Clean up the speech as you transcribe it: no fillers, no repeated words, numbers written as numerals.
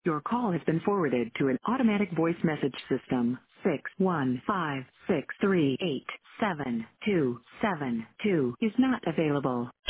Your call has been forwarded to an automatic voice message system. 61563872772 is not available.